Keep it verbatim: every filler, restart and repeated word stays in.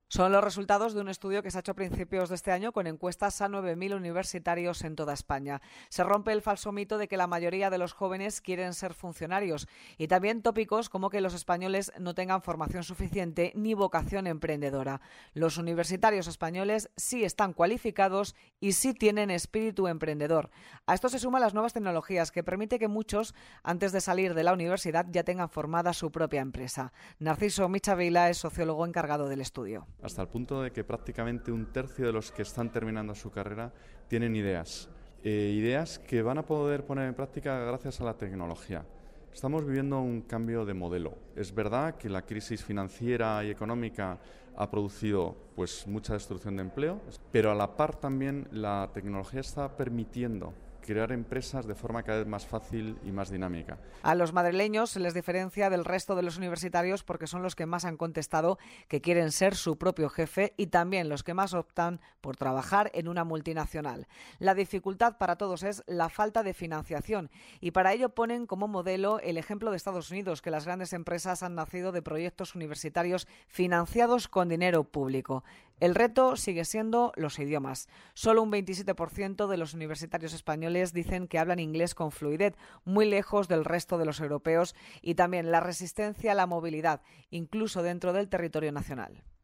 Son los resultados de un estudio que se ha hecho a principios de este año con encuestas a nueve mil universitarios en toda España. Se rompe el falso mito de que la mayoría de los jóvenes quieren ser funcionarios y también tópicos como que los españoles no tengan formación suficiente ni vocación emprendedora. Los universitarios españoles sí están cualificados y sí tienen espíritu emprendedor. A esto se suman las nuevas tecnologías que permite que muchos, antes de salir de la universidad, ya tengan formada su propia empresa. Narciso Michavila es sociólogo encargado del estudio. Hasta el punto de que prácticamente un tercio de los que están terminando su carrera tienen ideas, eh, ideas que van a poder poner en práctica gracias a la tecnología. Estamos viviendo un cambio de modelo. Es verdad que la crisis financiera y económica ha producido pues, mucha destrucción de empleo, pero a la par también la tecnología está permitiendo crear empresas de forma cada vez más fácil y más dinámica. A los madrileños se les diferencia del resto de los universitarios porque son los que más han contestado que quieren ser su propio jefe y también los que más optan por trabajar en una multinacional. La dificultad para todos es la falta de financiación y para ello ponen como modelo el ejemplo de Estados Unidos, que las grandes empresas han nacido de proyectos universitarios financiados con dinero público. El reto sigue siendo los idiomas. Solo un veintisiete por ciento de los universitarios españoles dicen que hablan inglés con fluidez, muy lejos del resto de los europeos, y también la resistencia a la movilidad, incluso dentro del territorio nacional.